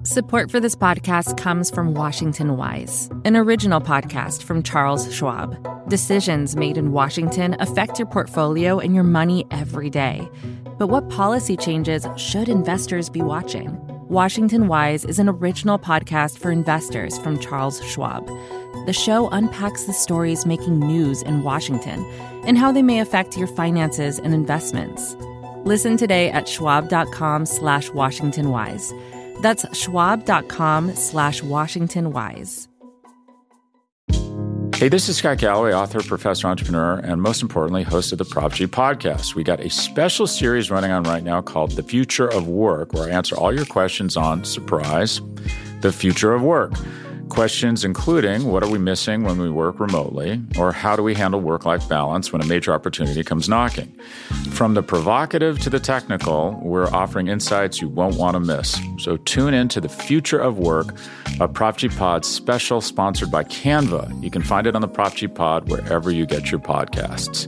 Support for this podcast comes from Washington Wise, an original podcast from Charles Schwab. Decisions made in Washington affect your portfolio and your money every day. But what policy changes should investors be watching? Washington Wise is an original podcast for investors from Charles Schwab. The show unpacks the stories making news in Washington and how they may affect your finances and investments. Listen today at schwab.com/WashingtonWise. That's schwab.com/WashingtonWise. Hey, this is Scott Galloway, author, professor, entrepreneur, and most importantly, host of the Prop G podcast. We got a special series running on right now called The Future of Work, where I answer all your questions on, surprise, the future of work. Questions including, what are we missing when we work remotely? Or how do we handle work-life balance when a major opportunity comes knocking? From the provocative to the technical, we're offering insights you won't want to miss. So tune in to The Future of Work, a Prop G Pod special sponsored by Canva. You can find it on the Prop G Pod wherever you get your podcasts.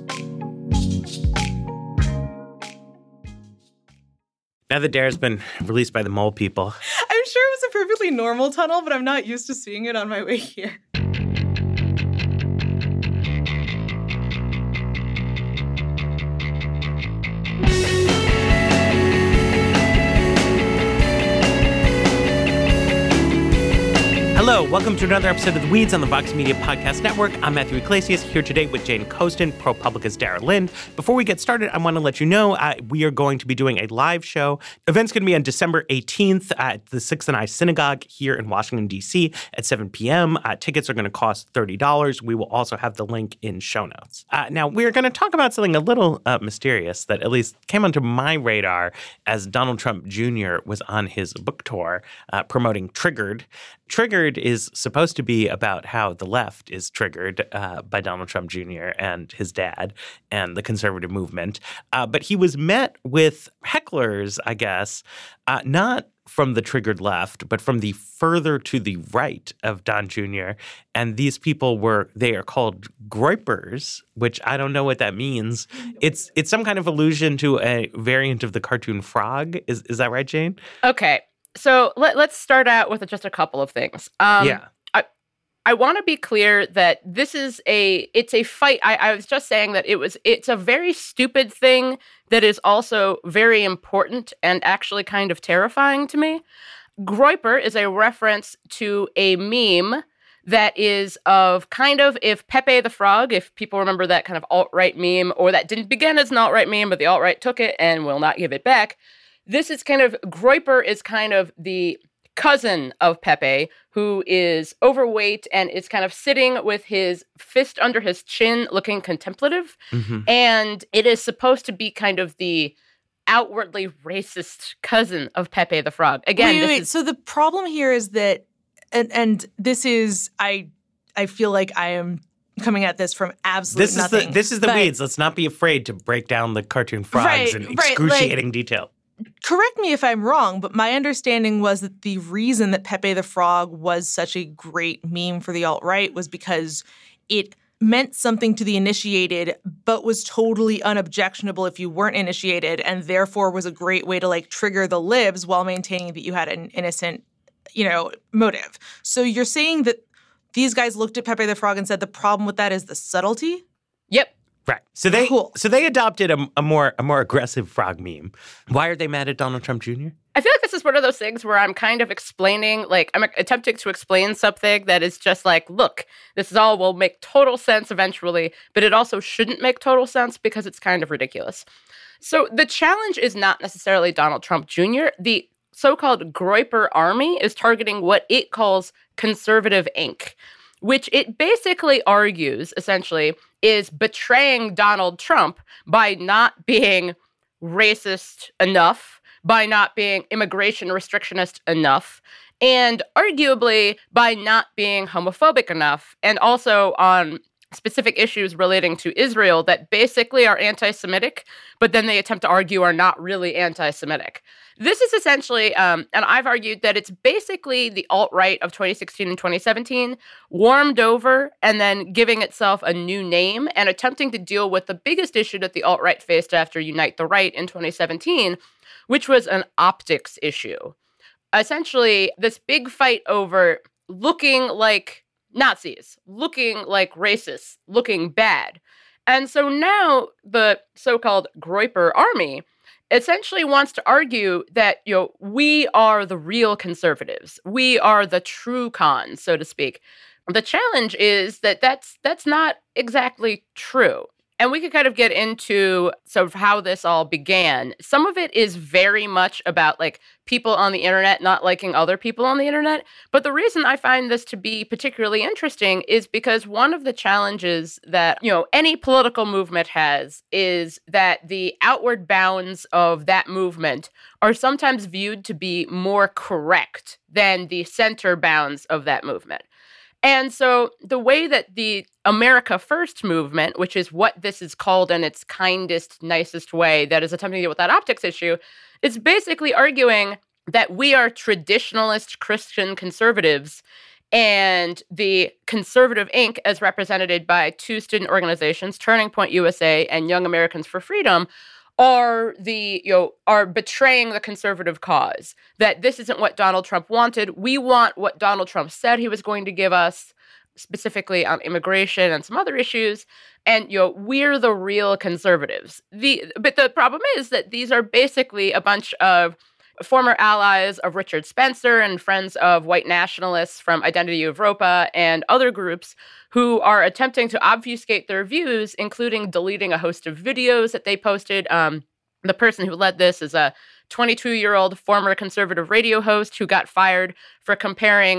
Now that Dara's been released by the mole people. I'm sure it was a perfectly normal tunnel, but I'm not used to seeing it on my way here. Hello, welcome to another episode of The Weeds on the Vox Media Podcast Network. I'm Matthew Iglesias, here today with Jane Coaston, ProPublica's Dara Lind. Before we get started, I want to let you know we are going to be doing a live show. Event's going to be on December 18th at the Sixth and I Synagogue here in Washington, D.C. at 7 p.m. Tickets are going to cost $30. We will also have the link in show notes. Now, we're going to talk about something a little mysterious that at least came onto my radar as Donald Trump Jr. was on his book tour promoting Triggered. Triggered is supposed to be about how the left is triggered by Donald Trump Jr. and his dad and the conservative movement. But he was met with hecklers, I guess, not from the triggered left, but from the further to the right of Don Jr. And these people they are called groypers, which I don't know what that means. It's some kind of allusion to a variant of the cartoon frog. Is that right, Jane? Okay. So let's start out with just a couple of things. I want to be clear that it's a fight. I was just saying that it's a very stupid thing that is also very important and actually kind of terrifying to me. Groyper is a reference to a meme that is of kind of if Pepe the Frog, if people remember that kind of alt-right meme, or that didn't begin as an alt-right meme, but the alt-right took it and will not give it back. Groyper is kind of the cousin of Pepe, who is overweight and is kind of sitting with his fist under his chin, looking contemplative. Mm-hmm. And it is supposed to be kind of the outwardly racist cousin of Pepe the Frog. Again, So the problem here is that, and this is, I feel like I am coming at this from absolute nothing. This is the weeds. Let's not be afraid to break down the cartoon frogs in excruciating detail. Correct me if I'm wrong, but my understanding was that the reason that Pepe the Frog was such a great meme for the alt-right was because it meant something to the initiated, but was totally unobjectionable if you weren't initiated, and therefore was a great way to trigger the libs while maintaining that you had an innocent, motive. So you're saying that these guys looked at Pepe the Frog and said the problem with that is the subtlety? Yep. Right. So they adopted a more aggressive frog meme. Why are they mad at Donald Trump Jr.? I feel like this is one of those things where I'm kind of explaining, I'm attempting to explain something that is just look, this is all will make total sense eventually, but it also shouldn't make total sense because it's kind of ridiculous. So the challenge is not necessarily Donald Trump Jr. The so-called Groyper Army is targeting what it calls conservative Inc., which it basically argues, essentially, is betraying Donald Trump by not being racist enough, by not being immigration restrictionist enough, and arguably by not being homophobic enough, and also on specific issues relating to Israel that basically are anti-Semitic, but then they attempt to argue are not really anti-Semitic. This is essentially, and I've argued that it's basically the alt-right of 2016 and 2017 warmed over and then giving itself a new name and attempting to deal with the biggest issue that the alt-right faced after Unite the Right in 2017, which was an optics issue. essentially this big fight over looking like Nazis, looking like racists, looking bad. And so now the so-called Groyper Army essentially wants to argue that, we are the real conservatives. We are the true cons, so to speak. The challenge is that that's not exactly true. And we could kind of get into sort of how this all began. Some of it is very much about like people on the internet not liking other people on the internet. But the reason I find this to be particularly interesting is because one of the challenges that, any political movement has is that the outward bounds of that movement are sometimes viewed to be more correct than the center bounds of that movement. And so the way that the America First movement, which is what this is called in its kindest, nicest way, that is attempting to deal with that optics issue, is basically arguing that we are traditionalist Christian conservatives, and the Conservative Inc., as represented by two student organizations, Turning Point USA and Young Americans for Freedom, are betraying the conservative cause, that this isn't what Donald Trump wanted. We want what Donald Trump said he was going to give us, specifically on immigration and some other issues. And, we're the real conservatives. But the problem is that these are basically a bunch of former allies of Richard Spencer and friends of white nationalists from Identity Evropa and other groups who are attempting to obfuscate their views, including deleting a host of videos that they posted. The person who led this is a 22-year-old former conservative radio host who got fired for comparing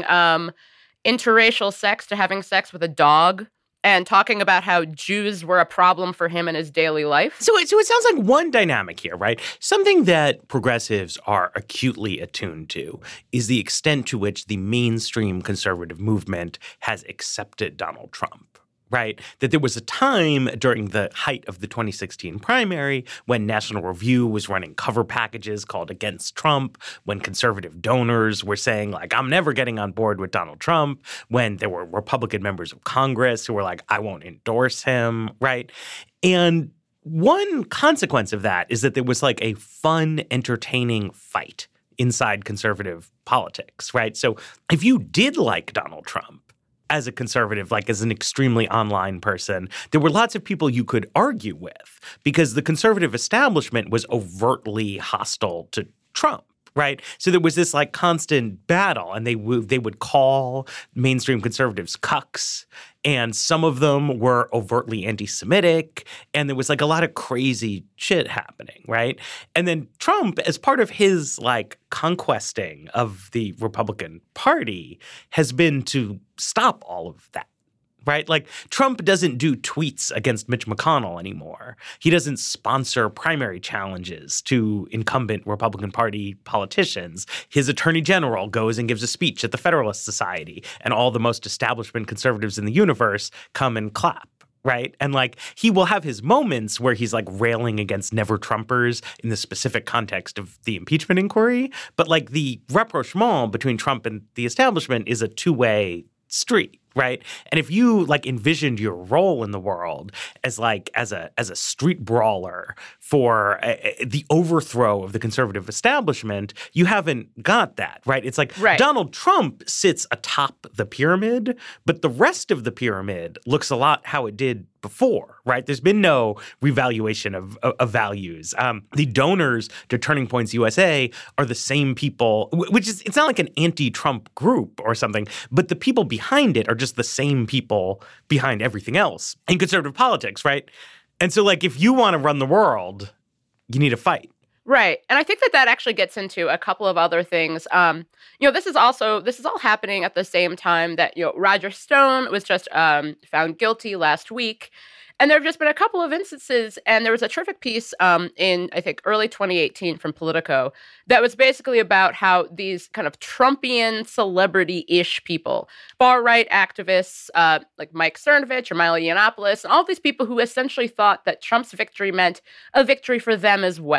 interracial sex to having sex with a dog, and talking about how Jews were a problem for him in his daily life. So it sounds like one dynamic here, right? Something that progressives are acutely attuned to is the extent to which the mainstream conservative movement has accepted Donald Trump. Right? That there was a time during the height of the 2016 primary when National Review was running cover packages called Against Trump, when conservative donors were saying, like, I'm never getting on board with Donald Trump, when there were Republican members of Congress who were like, I won't endorse him, right? And one consequence of that is that there was like a fun, entertaining fight inside conservative politics, right? So if you did like Donald Trump, as a conservative, like as an extremely online person, there were lots of people you could argue with because the conservative establishment was overtly hostile to Trump, right? So there was this like constant battle, and they would call mainstream conservatives cucks, and some of them were overtly anti-Semitic, and there was like a lot of crazy shit happening, right? And then Trump, as part of his like conquesting of the Republican Party, has been to stop all of that. Right? Like Trump doesn't do tweets against Mitch McConnell anymore. He doesn't sponsor primary challenges to incumbent Republican Party politicians. His attorney general goes and gives a speech at the Federalist Society, and all the most establishment conservatives in the universe come and clap. Right? And like he will have his moments where he's like railing against never Trumpers in the specific context of the impeachment inquiry. But like the rapprochement between Trump and the establishment is a two-way street. Right. And if you like envisioned your role in the world as like as a street brawler for the overthrow of the conservative establishment, you haven't got that. Right. It's like Donald Trump sits atop the pyramid, but the rest of the pyramid looks a lot how it did before. Right. There's been no revaluation of values. The donors to Turning Points USA are the same people, which is it's not like an anti-Trump group or something, but the people behind it are just the same people behind everything else in conservative politics, right? And so, like, if you want to run the world, you need a fight. Right. And I think that actually gets into a couple of other things. This is all happening at the same time that, Roger Stone was just found guilty last week. And there have just been a couple of instances, and there was a terrific piece in, I think, early 2018 from Politico that was basically about how these kind of Trumpian celebrity-ish people, far-right activists like Mike Cernovich or Milo Yiannopoulos, and all these people who essentially thought that Trump's victory meant a victory for them as well.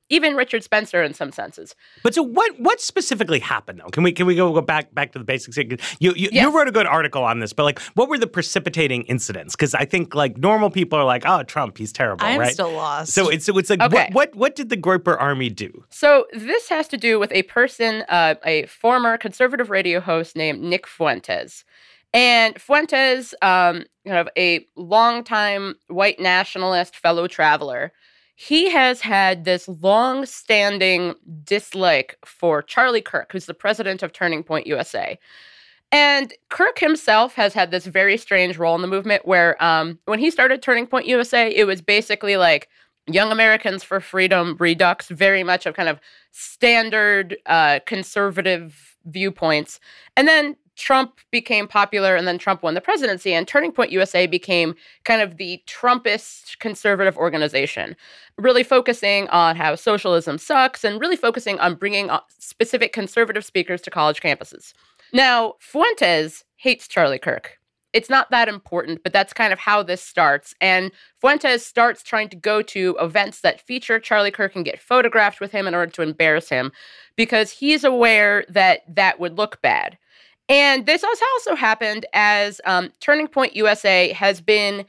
even Richard Spencer in some senses. But so what specifically happened, though? Can we go back to the basics? You wrote a good article on this, but like, what were the precipitating incidents? Because I think like normal people are like, oh, Trump, he's terrible, right? I'm still lost. So it's like, okay. what did the Groyper Army do? So this has to do with a person, a former conservative radio host named Nick Fuentes. And Fuentes, kind of a longtime white nationalist fellow traveler, he has had this long-standing dislike for Charlie Kirk, who's the president of Turning Point USA. And Kirk himself has had this very strange role in the movement where when he started Turning Point USA, it was basically like Young Americans for Freedom Redux, very much of kind of standard conservative viewpoints. And then Trump became popular, and then Trump won the presidency, and Turning Point USA became kind of the Trumpist conservative organization, really focusing on how socialism sucks and really focusing on bringing specific conservative speakers to college campuses. Now, Fuentes hates Charlie Kirk. It's not that important, but that's kind of how this starts. And Fuentes starts trying to go to events that feature Charlie Kirk and get photographed with him in order to embarrass him because he's aware that that would look bad. And this has also happened as Turning Point USA has been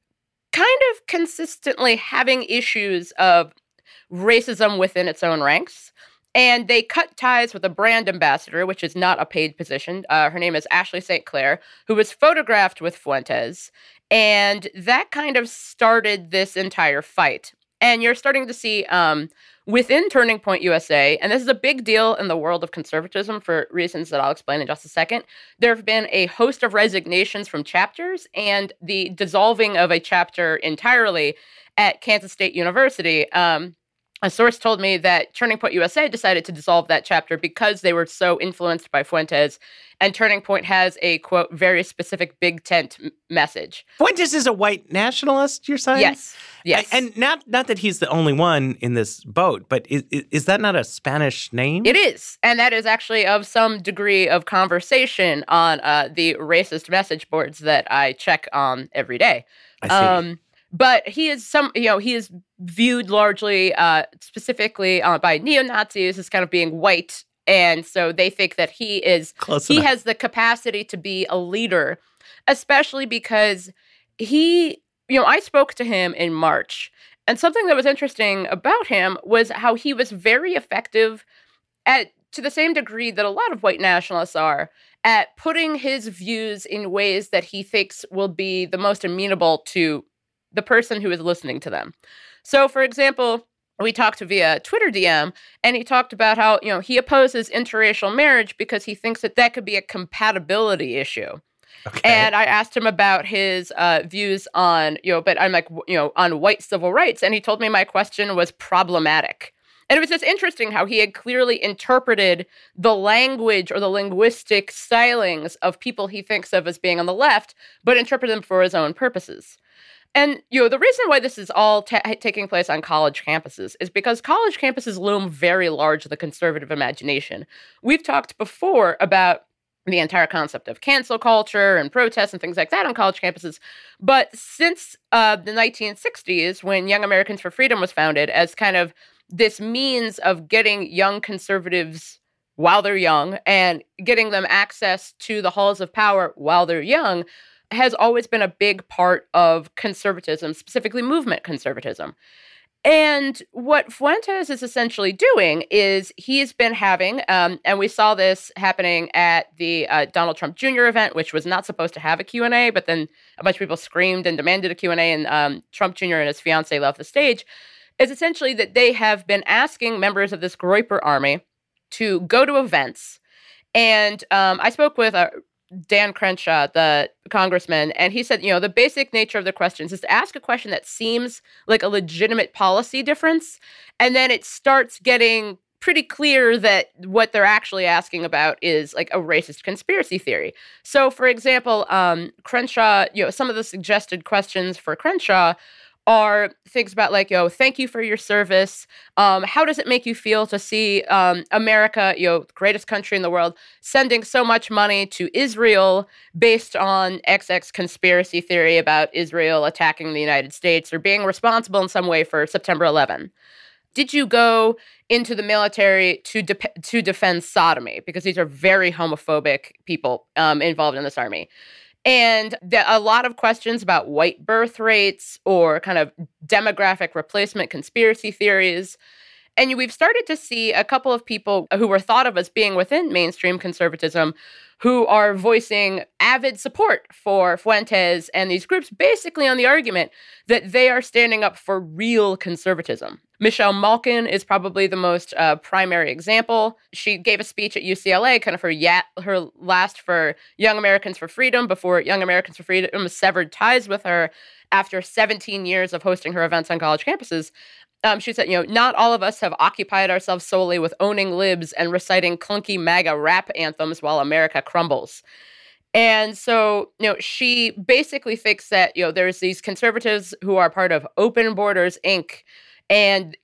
kind of consistently having issues of racism within its own ranks. And they cut ties with a brand ambassador, which is not a paid position. Her name is Ashley St. Clair, who was photographed with Fuentes. And that kind of started this entire fight. And you're starting to see within Turning Point USA, and this is a big deal in the world of conservatism for reasons that I'll explain in just a second, there have been a host of resignations from chapters and the dissolving of a chapter entirely at Kansas State University. A source told me that Turning Point USA decided to dissolve that chapter because they were so influenced by Fuentes, and Turning Point has a, quote, very specific big tent message. Fuentes is a white nationalist, you're saying? Yes. And not that he's the only one in this boat, but is that not a Spanish name? It is, and that is actually of some degree of conversation on the racist message boards that I check on every day. I see. But he is he is viewed largely, specifically by neo-Nazis as kind of being white. And so they think that he has the capacity to be a leader, especially because I spoke to him in March. And something that was interesting about him was how he was very effective to the same degree that a lot of white nationalists are, at putting his views in ways that he thinks will be the most amenable to the person who is listening to them. So, for example, we talked via Twitter DM, and he talked about how, he opposes interracial marriage because he thinks that could be a compatibility issue. Okay. And I asked him about his views on, but I'm like, on white civil rights. And he told me my question was problematic. And it was just interesting how he had clearly interpreted the language or the linguistic stylings of people he thinks of as being on the left, but interpreted them for his own purposes. And, the reason why this is all taking place on college campuses is because college campuses loom very large in the conservative imagination. We've talked before about the entire concept of cancel culture and protests and things like that on college campuses. But since the 1960s, when Young Americans for Freedom was founded as kind of this means of getting young conservatives while they're young and getting them access to the halls of power while they're young, has always been a big part of conservatism, specifically movement conservatism. And what Fuentes is essentially doing is he's been having, and we saw this happening at the Donald Trump Jr. event, which was not supposed to have a Q&A, but then a bunch of people screamed and demanded a Q&A, and Trump Jr. and his fiancée left the stage, is essentially that they have been asking members of this Groyper Army to go to events. And I spoke with Dan Crenshaw, the congressman, and he said, the basic nature of the questions is to ask a question that seems like a legitimate policy difference, and then it starts getting pretty clear that what they're actually asking about is like a racist conspiracy theory. So, for example, Crenshaw, some of the suggested questions for Crenshaw are things about like, thank you for your service. How does it make you feel to see America, the greatest country in the world, sending so much money to Israel based on XX conspiracy theory about Israel attacking the United States or being responsible in some way for September 11? did you go into the military to defend sodomy? Because these are very homophobic people involved in this army. And a lot of questions about white birth rates or kind of demographic replacement conspiracy theories. And we've started to see a couple of people who were thought of as being within mainstream conservatism who are voicing avid support for Fuentes and these groups, basically on the argument that they are standing up for real conservatism. Michelle Malkin is probably the most primary example. She gave a speech at UCLA, kind of her last for Young Americans for Freedom, before Young Americans for Freedom severed ties with her after 17 years of hosting her events on college campuses. She said, not all of us have occupied ourselves solely with owning libs and reciting clunky MAGA rap anthems while America crumbles. And so, she basically thinks that, there's these conservatives who are part of Open Borders, Inc., and,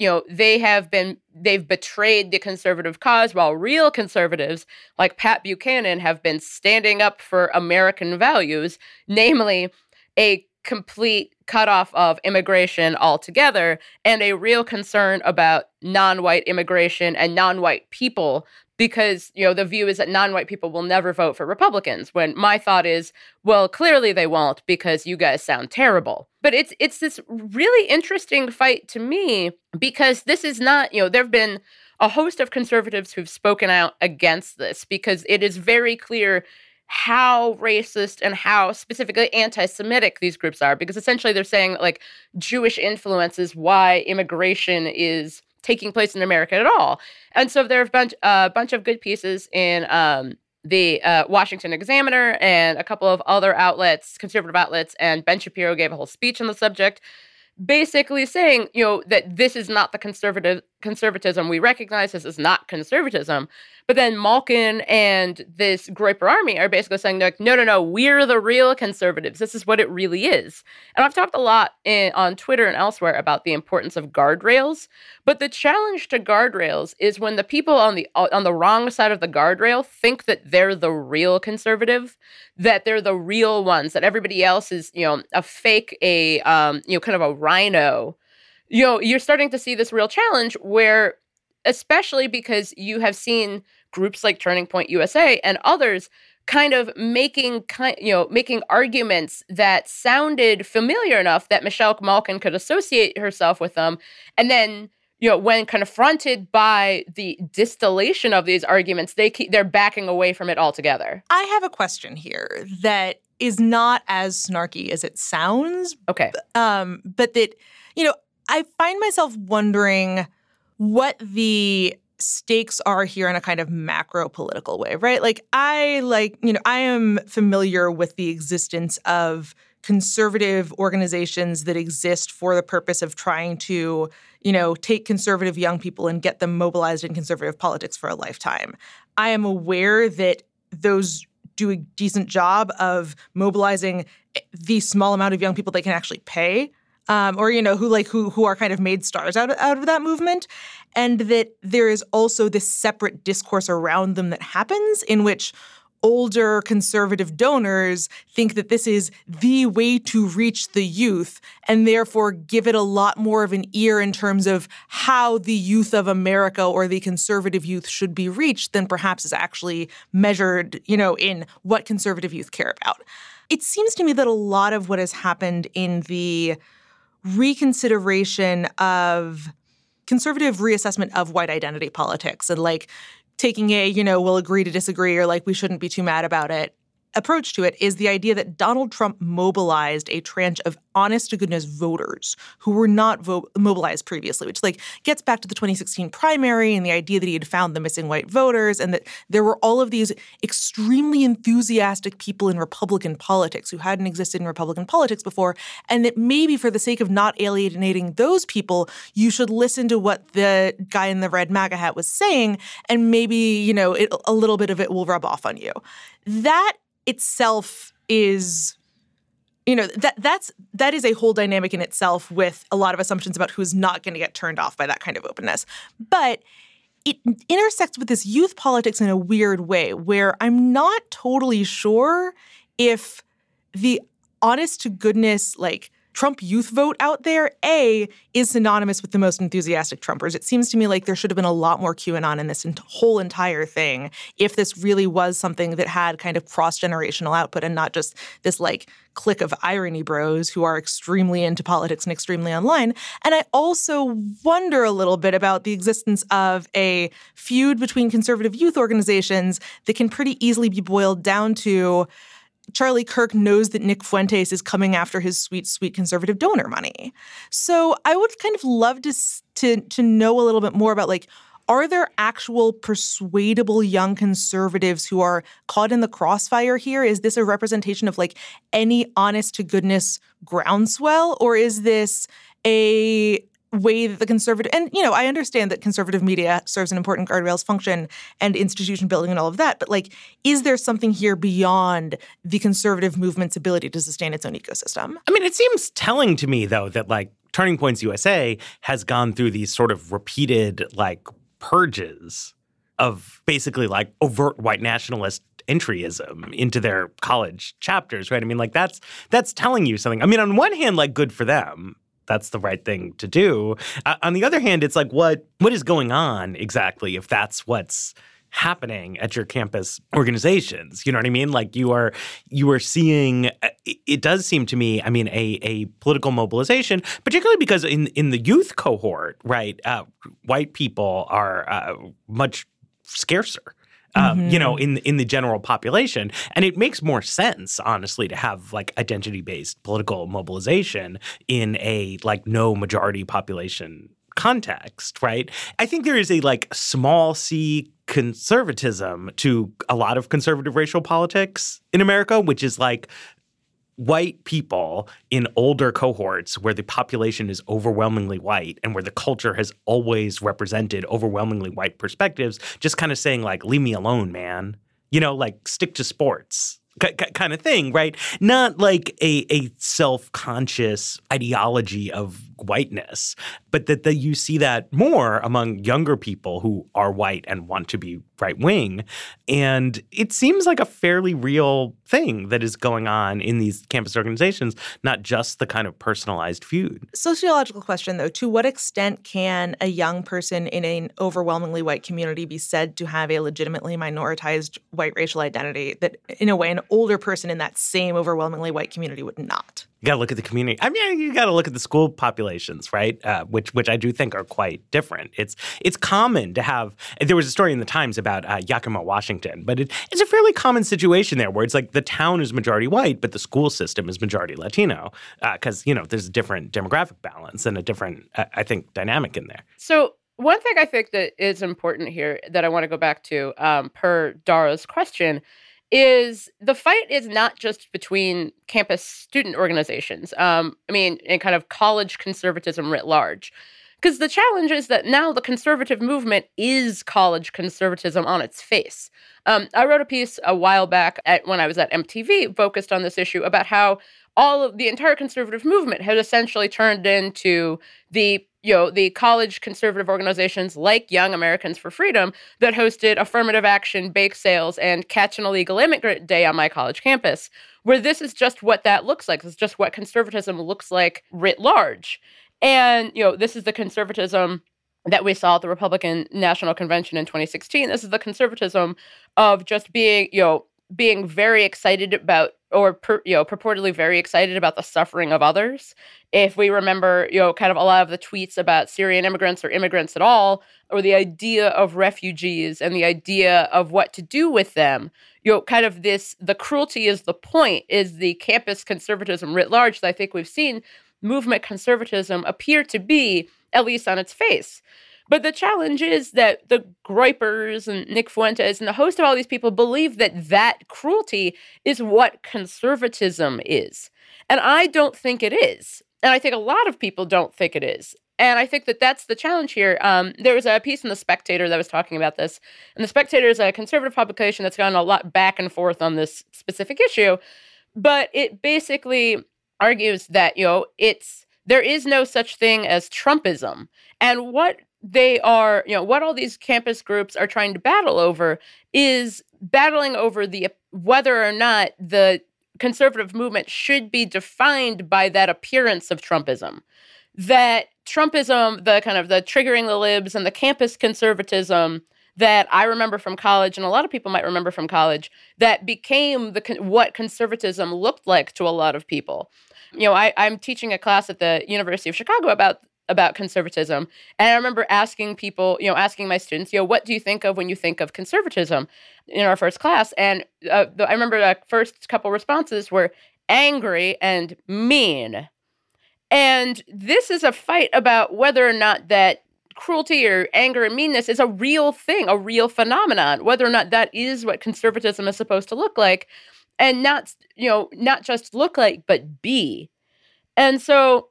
they've betrayed the conservative cause, while real conservatives like Pat Buchanan have been standing up for American values, namely a complete cutoff of immigration altogether and a real concern about non-white immigration and non-white people, because, the view is that non-white people will never vote for Republicans, when my thought is, well, clearly they won't because you guys sound terrible. But it's this really interesting fight to me, because this is not, there have been a host of conservatives who've spoken out against this, because it is very clear how racist and how specifically anti-Semitic these groups are, because essentially they're saying like Jewish influence is why immigration is taking place in America at all. And so there have been a bunch of good pieces in the Washington Examiner and a couple of other outlets, conservative outlets, and Ben Shapiro gave a whole speech on the subject, basically saying, that this is not the conservatism we recognize. This is not conservatism. But then Malkin and this Groyper Army are basically saying, like, no, we're the real conservatives. This is what it really is. And I've talked a lot on Twitter and elsewhere about the importance of guardrails. But the challenge to guardrails is when the people on the wrong side of the guardrail think that they're the real conservative, that they're the real ones, that everybody else is, a fake, kind of a rhino. You're starting to see this real challenge where, especially because you have seen groups like Turning Point USA and others kind of making arguments that sounded familiar enough that Michelle Malkin could associate herself with them. And then, when confronted by the distillation of these arguments, they're backing away from it altogether. I have a question here that is not as snarky as it sounds. Okay. But that, I find myself wondering what the stakes are here in a kind of macro political way, right? I am familiar with the existence of conservative organizations that exist for the purpose of trying to, take conservative young people and get them mobilized in conservative politics for a lifetime. I am aware that those do a decent job of mobilizing the small amount of young people they can actually pay. Who are kind of made stars out of that movement, and that there is also this separate discourse around them that happens in which older conservative donors think that this is the way to reach the youth and therefore give it a lot more of an ear in terms of how the youth of America or the conservative youth should be reached than perhaps is actually measured, in what conservative youth care about. It seems to me that a lot of what has happened in the reconsideration of conservative reassessment of white identity politics and taking we'll agree to disagree or we shouldn't be too mad about it approach to it is the idea that Donald Trump mobilized a tranche of honest-to-goodness voters who were not mobilized previously, which gets back to the 2016 primary and the idea that he had found the missing white voters and that there were all of these extremely enthusiastic people in Republican politics who hadn't existed in Republican politics before, and that maybe for the sake of not alienating those people, you should listen to what the guy in the red MAGA hat was saying, and maybe, a little bit of it will rub off on you. That itself is, that is a whole dynamic in itself with a lot of assumptions about who's not going to get turned off by that kind of openness. But it intersects with this youth politics in a weird way where I'm not totally sure if the honest to goodness, Trump youth vote out there, A, is synonymous with the most enthusiastic Trumpers. It seems to me like there should have been a lot more QAnon in this whole entire thing if this really was something that had kind of cross-generational output and not just this like clique of irony bros who are extremely into politics and extremely online. And I also wonder a little bit about the existence of a feud between conservative youth organizations that can pretty easily be boiled down to Charlie Kirk knows that Nick Fuentes is coming after his sweet, sweet conservative donor money. So I would kind of love to know a little bit more about, like, are there actual persuadable young conservatives who are caught in the crossfire here? Is this a representation of, like, any honest-to-goodness groundswell? Or is this a way that the conservative – and, you know, I understand that conservative media serves an important guardrails function and institution building and all of that. But, like, is there something here beyond the conservative movement's ability to sustain its own ecosystem? I mean, it seems telling to me, though, that, like, Turning Points USA has gone through these sort of repeated, like, purges of basically, like, overt white nationalist entryism into their college chapters, right? I mean, like, that's telling you something. I mean, on one hand, like, good for them. That's the right thing to do. On the other hand, it's like, what is going on exactly if that's what's happening at your campus organizations? You know what I mean? Like, you are seeing, it does seem to me, I mean, a political mobilization, particularly because in the youth cohort, right, white people are much scarcer. You know, in the general population. And it makes more sense, honestly, to have, like, identity-based political mobilization in a, like, no majority population context, right? I think there is a, like, small c conservatism to a lot of conservative racial politics in America, which is, like, white people in older cohorts where the population is overwhelmingly white and where the culture has always represented overwhelmingly white perspectives, just kind of saying, like, leave me alone, man. You know, like, stick to sports kind of thing, right? Not like a self-conscious ideology of whiteness, but that you see that more among younger people who are white and want to be right-wing. And it seems like a fairly real thing that is going on in these campus organizations, not just the kind of personalized feud. Sociological question, though. To what extent can a young person in an overwhelmingly white community be said to have a legitimately minoritized white racial identity that, in a way, an older person in that same overwhelmingly white community would not? You got to look at the community. I mean, you got to look at the school populations, right? Which I do think are quite different. It's common to have. There was a story in the Times about Yakima, Washington, but it's a fairly common situation there where it's like the town is majority white, but the school system is majority Latino because you know there's a different demographic balance and a different, I think, dynamic in there. So one thing I think that is important here that I want to go back to per Dara's question is the fight is not just between campus student organizations. I mean, and kind of college conservatism writ large. Because the challenge is that now the conservative movement is college conservatism on its face. I wrote a piece a while back when I was at MTV focused on this issue about how all of the entire conservative movement had essentially turned into the college conservative organizations like Young Americans for Freedom that hosted affirmative action, bake sales, and Catch an Illegal Immigrant Day on my college campus, where this is just what that looks like. This is just what conservatism looks like writ large. And, you know, this is the conservatism that we saw at the Republican National Convention in 2016. This is the conservatism of just being very excited about purportedly very excited about the suffering of others. If we remember, kind of a lot of the tweets about Syrian immigrants or immigrants at all, or the idea of refugees and the idea of what to do with them, kind of the cruelty is the point, is the campus conservatism writ large that I think we've seen movement conservatism appear to be, at least on its face. But the challenge is that the Groypers and Nick Fuentes and the host of all these people believe that cruelty is what conservatism is. And I don't think it is. And I think a lot of people don't think it is. And I think that that's the challenge here. There was a piece in The Spectator that was talking about this. And The Spectator is a conservative publication that's gone a lot back and forth on this specific issue. But it basically argues that, there is no such thing as Trumpism. And what they are, what all these campus groups are trying to battle over is battling over whether or not the conservative movement should be defined by that appearance of Trumpism. That Trumpism, the kind of the triggering the libs and the campus conservatism that I remember from college, and a lot of people might remember from college, that became what conservatism looked like to a lot of people. I'm teaching a class at the University of Chicago about conservatism, and I remember asking people, asking my students, what do you think of when you think of conservatism in our first class? And I remember the first couple responses were angry and mean. And this is a fight about whether or not that cruelty or anger and meanness is a real thing, a real phenomenon, whether or not that is what conservatism is supposed to look like, and not just look like, but be. And so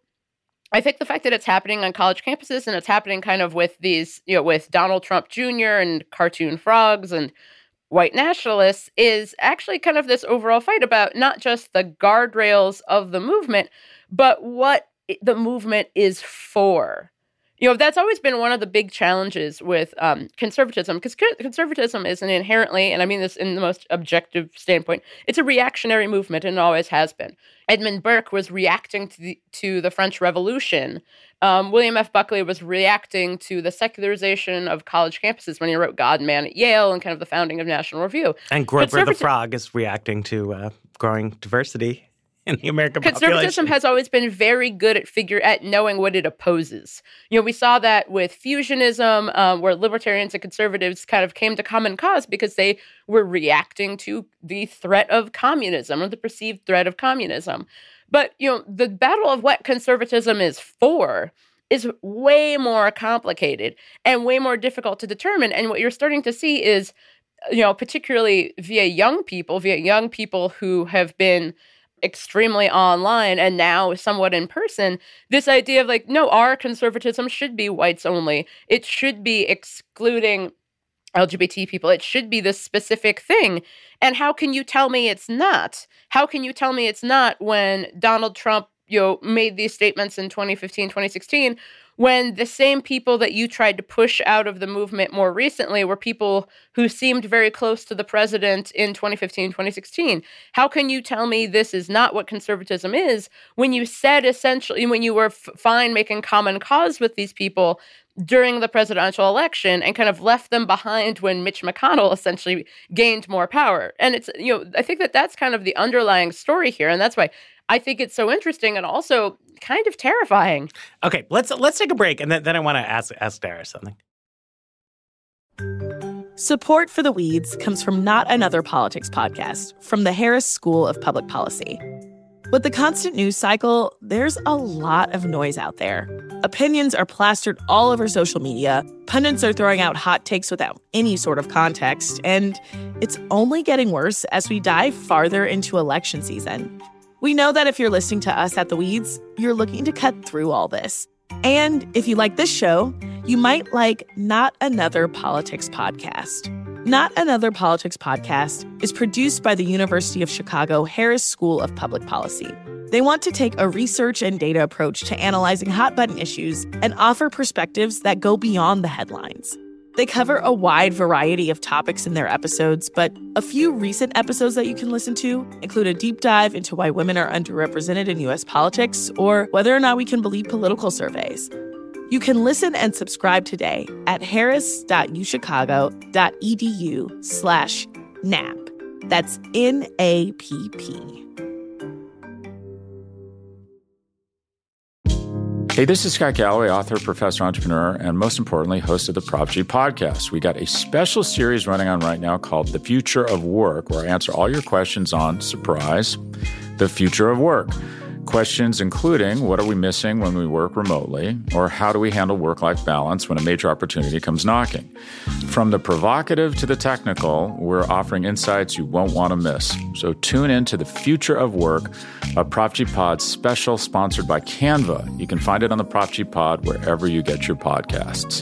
I think the fact that it's happening on college campuses and it's happening kind of with these, with Donald Trump Jr. and cartoon frogs and white nationalists is actually kind of this overall fight about not just the guardrails of the movement, but what the movement is for. That's always been one of the big challenges with conservatism, because conservatism is an inherently, and I mean this in the most objective standpoint, it's a reactionary movement, and it always has been. Edmund Burke was reacting to the French Revolution. William F. Buckley was reacting to the secularization of college campuses when he wrote God and Man at Yale and kind of the founding of National Review. And Grover the Frog is reacting to growing diversity in the American Conservatism population. has always been very good at knowing what it opposes. We saw that with fusionism, where libertarians and conservatives kind of came to common cause because they were reacting to the threat of communism or the perceived threat of communism. But, the battle of what conservatism is for is way more complicated and way more difficult to determine. And what you're starting to see is, particularly via young people who have been extremely online and now somewhat in person, this idea of no, our conservatism should be whites only. It should be excluding LGBT people. It should be this specific thing. And how can you tell me it's not? How can you tell me it's not when Donald Trump, made these statements in 2015, 2016, when the same people that you tried to push out of the movement more recently were people who seemed very close to the president in 2015, 2016. How can you tell me this is not what conservatism is when you said essentially, when you were fine making common cause with these people during the presidential election and kind of left them behind when Mitch McConnell essentially gained more power? And it's, I think that's kind of the underlying story here. And that's why I think it's so interesting and also kind of terrifying. Okay, let's take a break, and then I want to ask Dara something. Support for The Weeds comes from Not Another Politics podcast from the Harris School of Public Policy. With the constant news cycle, there's a lot of noise out there. Opinions are plastered all over social media, pundits are throwing out hot takes without any sort of context, and it's only getting worse as we dive farther into election season. We know that if you're listening to us at The Weeds, you're looking to cut through all this. And if you like this show, you might like Not Another Politics podcast. Not Another Politics podcast is produced by the University of Chicago Harris School of Public Policy. They want to take a research and data approach to analyzing hot-button issues and offer perspectives that go beyond the headlines. They cover a wide variety of topics in their episodes, but a few recent episodes that you can listen to include a deep dive into why women are underrepresented in U.S. politics or whether or not we can believe political surveys. You can listen and subscribe today at harris.uchicago.edu/NAP. That's NAPP. Hey, this is Scott Galloway, author, professor, entrepreneur, and most importantly, host of the Prop G podcast. We got a special series running on right now called The Future of Work, where I answer all your questions on, surprise, the future of work. Questions including, what are we missing when we work remotely? Or how do we handle work-life balance when a major opportunity comes knocking? From the provocative to the technical, we're offering insights you won't want to miss. So tune in to The Future of Work, a Prop G Pod special sponsored by Canva. You can find it on the Prop G Pod wherever you get your podcasts.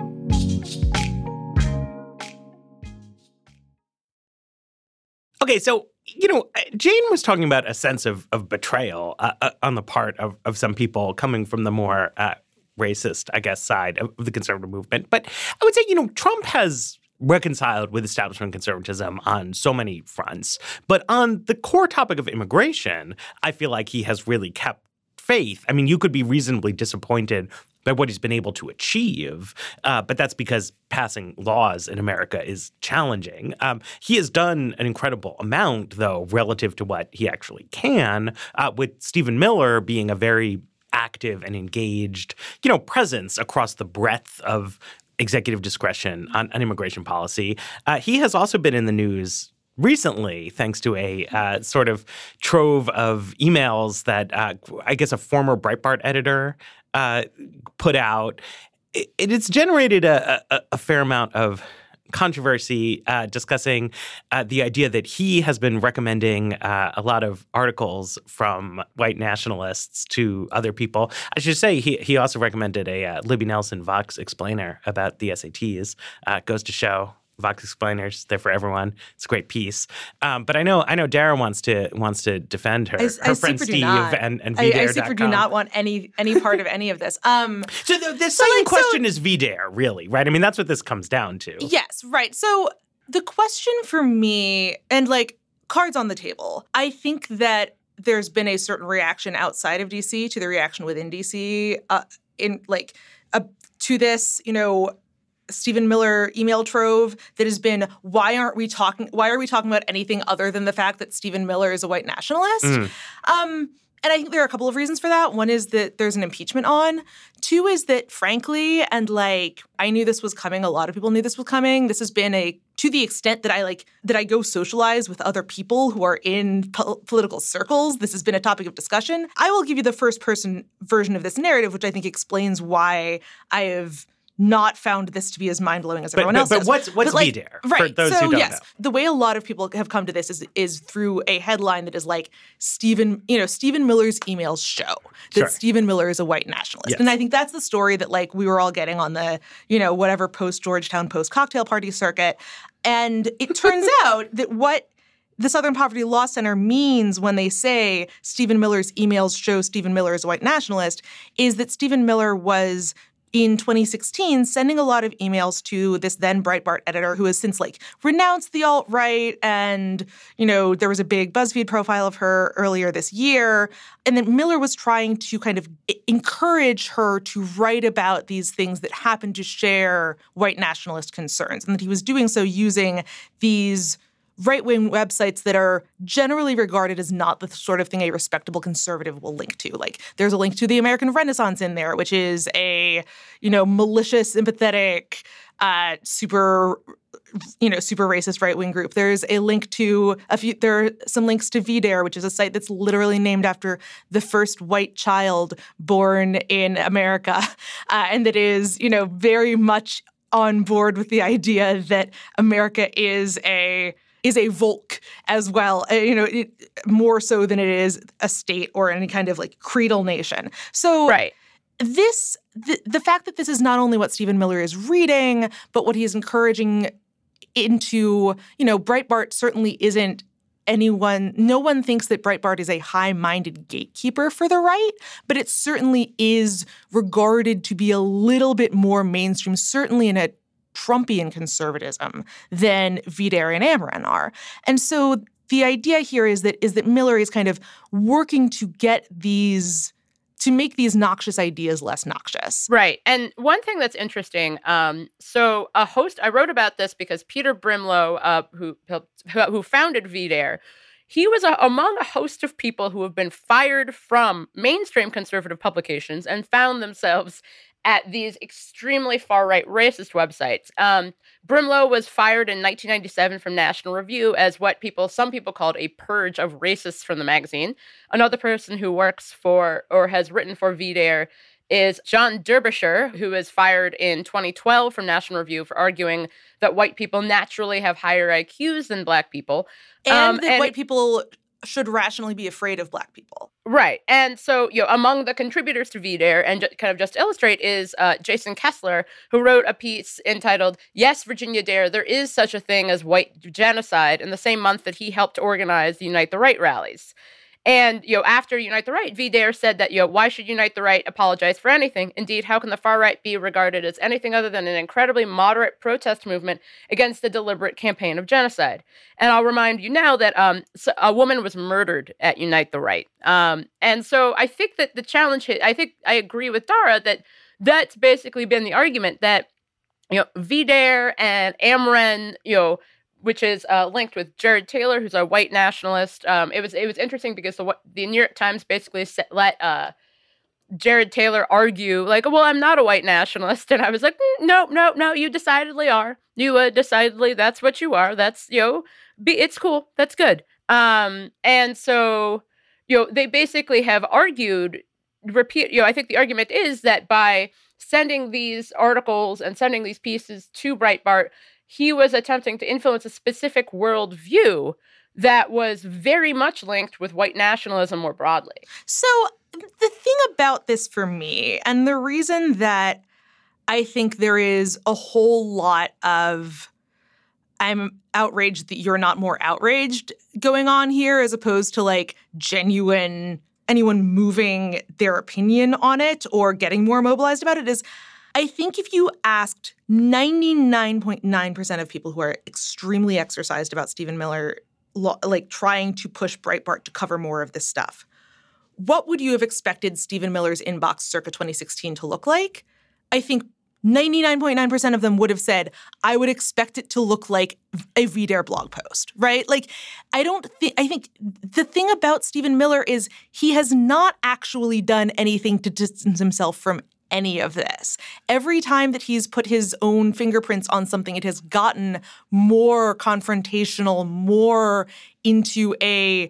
Okay, so, Jane was talking about a sense of betrayal on the part of some people coming from the more racist, I guess, side of the conservative movement. But I would say, Trump has reconciled with establishment conservatism on so many fronts. But on the core topic of immigration, I feel like he has really kept faith. I mean, you could be reasonably disappointed by what he's been able to achieve, but that's because passing laws in America is challenging. He has done an incredible amount, though, relative to what he actually can, with Stephen Miller being a very active and engaged, presence across the breadth of executive discretion on immigration policy. He has also been in the news recently, thanks to a sort of trove of emails that I guess a former Breitbart editor put out. It's generated a fair amount of controversy discussing the idea that he has been recommending a lot of articles from white nationalists to other people. I should say he also recommended a Libby Nelson Vox explainer about the SATs. Goes to show Vox explainers, they're for everyone. It's a great piece. But I know Dara wants to defend her friend Steve and VDare.com. I super do not want any part of any of this. So the same question is VDare, really, right? I mean, that's what this comes down to. Yes, right. So the question for me, and cards on the table, I think that there's been a certain reaction outside of DC to the reaction within DC to this, Stephen Miller email trove that has been, why are we talking about anything other than the fact that Stephen Miller is a white nationalist? And I think there are a couple of reasons for that. One is that there's an impeachment on. Two is that, frankly, and I knew this was coming. A lot of people knew this was coming. This has been to the extent that I go socialize with other people who are in political circles. This has been a topic of discussion. I will give you the first person version of this narrative, which I think explains why I have not found this to be as mind-blowing as everyone else does. But what's VDare? Right. For those who don't know. The way a lot of people have come to this is through a headline that is Stephen Miller's emails show that Stephen Miller is a white nationalist. Yes. And I think that's the story that we were all getting on the, whatever post-Georgetown, post-cocktail party circuit. And it turns out that what the Southern Poverty Law Center means when they say Stephen Miller's emails show Stephen Miller is a white nationalist is that Stephen Miller was, in 2016, sending a lot of emails to this then Breitbart editor who has since renounced the alt-right, and there was a big BuzzFeed profile of her earlier this year, and that Miller was trying to kind of encourage her to write about these things that happen to share white nationalist concerns, and that he was doing so using these right-wing websites that are generally regarded as not the sort of thing a respectable conservative will link to. There's a link to the American Renaissance in there, which is a, malicious, sympathetic, super racist right-wing group. There's a link to there are some links to VDare, which is a site that's literally named after the first white child born in America, and that is, very much on board with the idea that America is a Volk as well, more so than it is a state or any kind of creedal nation. So the fact that this is not only what Stephen Miller is reading, but what he is encouraging into, Breitbart certainly isn't no one thinks that Breitbart is a high-minded gatekeeper for the right, but it certainly is regarded to be a little bit more mainstream, certainly in a Trumpian conservatism than VDare and Ameren are. And so the idea here is that Miller is kind of working to make these noxious ideas less noxious. Right. And one thing that's interesting, so a host, I wrote about this because Peter Brimlow, who founded VDare, he was among a host of people who have been fired from mainstream conservative publications and found themselves at these extremely far-right racist websites. Brimlow was fired in 1997 from National Review as what some people called a purge of racists from the magazine. Another person who works for or has written for VDare is John Derbyshire, who was fired in 2012 from National Review for arguing that white people naturally have higher IQs than black people. And that white people should rationally be afraid of black people. Right. And so, among the contributors to VDare, and kind of just to illustrate, is Jason Kessler, who wrote a piece entitled, "Yes, Virginia Dare, there is such a thing as white genocide," in the same month that he helped organize the Unite the Right rallies. And, after Unite the Right, V. Dare said that, why should Unite the Right apologize for anything? Indeed, how can the far right be regarded as anything other than an incredibly moderate protest movement against the deliberate campaign of genocide? And I'll remind you now that a woman was murdered at Unite the Right. And so I think that the challenge, I think I agree with Dara that that's basically been the argument that, V. Dare and Amren, which is linked with Jared Taylor, who's a white nationalist. It was interesting because the New York Times basically let Jared Taylor argue, like, well, I'm not a white nationalist. And I was like, no, you decidedly are. You decidedly, that's what you are. That's, it's cool. That's good. And so, they basically have argued, I think the argument is that by sending these articles and sending these pieces to Breitbart, he was attempting to influence a specific worldview that was very much linked with white nationalism more broadly. So the thing about this for me, and the reason that I think there is a whole lot of I'm outraged that you're not more outraged going on here, as opposed to like genuine anyone moving their opinion on it or getting more mobilized about it, is I think if you asked 99.9% of people who are extremely exercised about Stephen Miller, like trying to push Breitbart to cover more of this stuff, what would you have expected Stephen Miller's inbox circa 2016 to look like? I think 99.9% of them would have said, I would expect it to look like a V. Dare blog post, right? Like, I think the thing about Stephen Miller is he has not actually done anything to distance himself from any of this. Every time that he's put his own fingerprints on something, it has gotten more confrontational, more into a,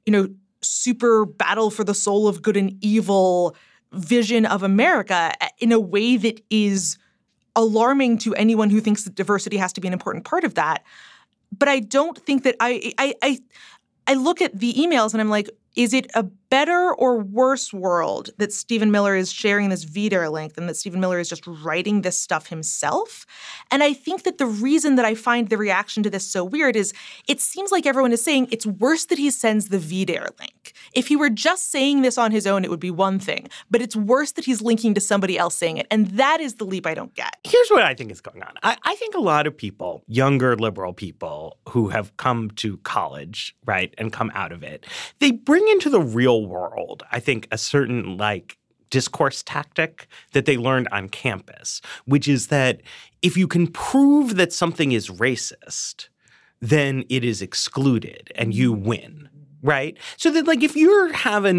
super battle for the soul of good and evil vision of America in a way that is alarming to anyone who thinks that diversity has to be an important part of that. But I don't think that I look at the emails and I'm like, is it a better or worse world that Stephen Miller is sharing this V. Dare link than that Stephen Miller is just writing this stuff himself? And I think that the reason that I find the reaction to this so weird is it seems like everyone is saying it's worse that he sends the V. Dare link. If he were just saying this on his own, it would be one thing. But it's worse that he's linking to somebody else saying it. And that is the leap I don't get. Here's what I think is going on. I think a lot of people, younger liberal people who have come to college, right, and come out of it, they bring into the real world, I think, a certain discourse tactic that they learned on campus, which is that if you can prove that something is racist, then it is excluded and you win, right? So that if you're